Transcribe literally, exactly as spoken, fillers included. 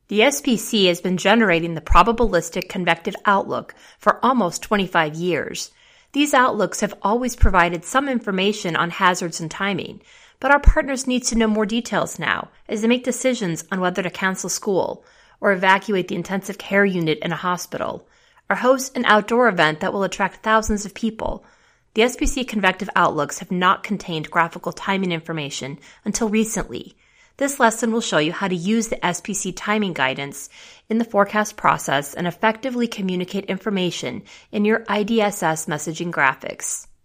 The S P C has been generating the probabilistic convective outlook for almost twenty-five years. These outlooks have always provided some information on hazards and timing, but our partners need to know more details now as they make decisions on whether to cancel school or evacuate the intensive care unit in a hospital, or host an outdoor event that will attract thousands of people. The S P C convective outlooks have not contained graphical timing information until recently. This lesson will show you how to use the S P C timing guidance in the forecast process and effectively communicate information in your I D S S messaging graphics.